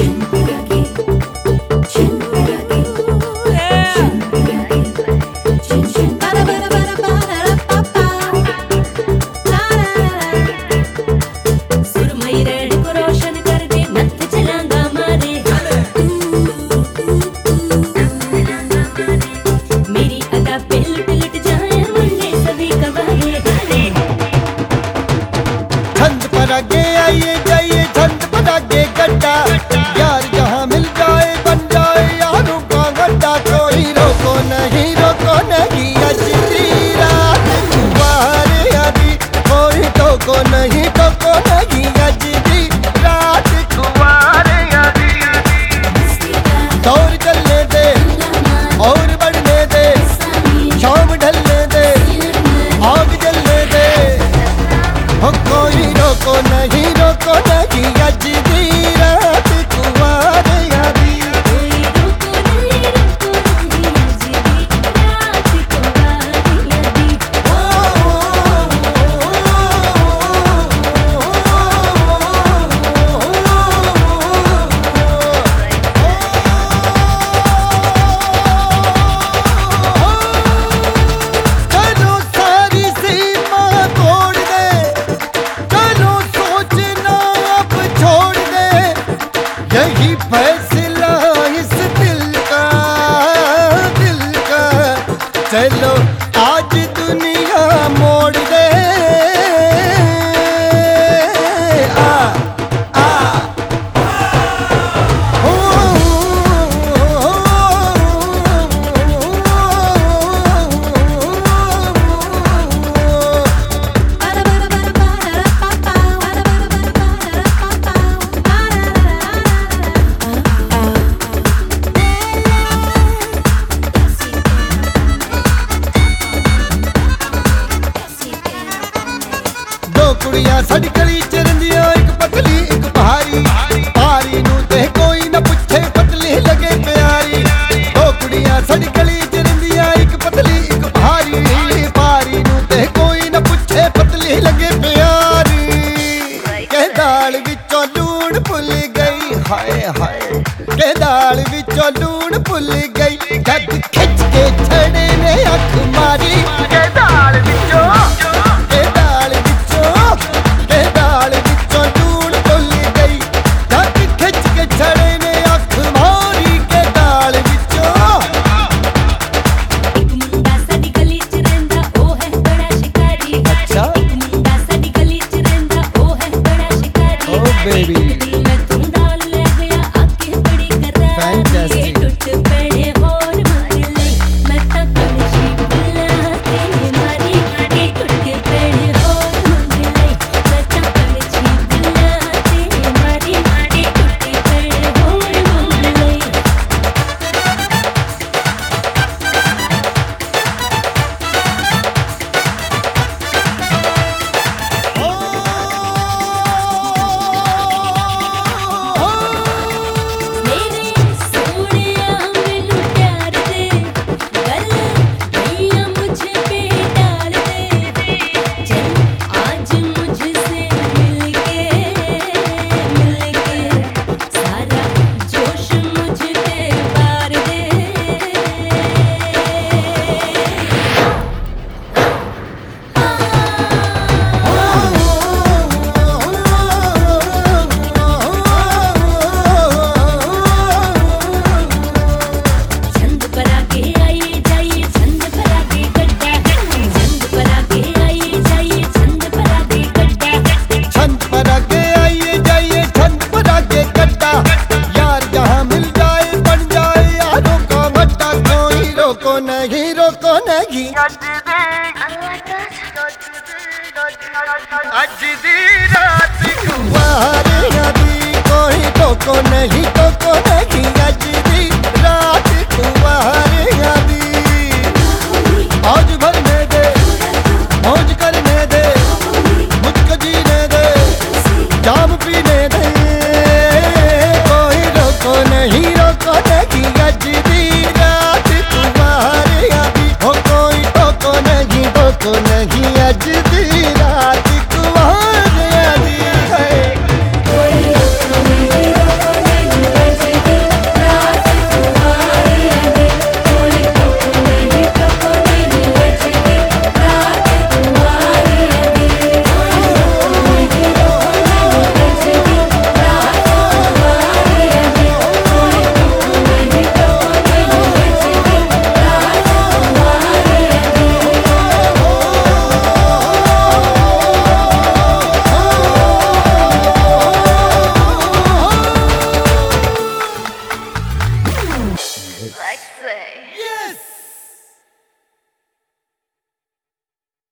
चलो आज दुनिया मोड़ दे। कुड़ियां साडी गली च रहिंदियां, एक पतली एक भारी, भारी नूं ते कोई ना पुछे पतली लगे प्यारी। दो कुड़ियां साडी गली च रहिंदियां, एक पतली एक भारी, भारी नूं ते कोई ना पुछे पतली लगे प्यारी। के दाल विचों लूण भुल गई, हाय हाय के दाल विचों लूण भुल गई, जद खिच के छड़े ने अख मारी। के दाल विचों अज दी रात कुंवारियां दी कोई टोको नहीं, टोको नहीं। अज दी रात कुंवारियां दी मौज भरने दे, मौज करने दे, मुझको जीने दे, जाम पीने दे, कोई रोको नहीं, रोको नहीं। अज दी रात कुंवारियां दी हो कोई टोको नहीं, टोको नहीं। अज दी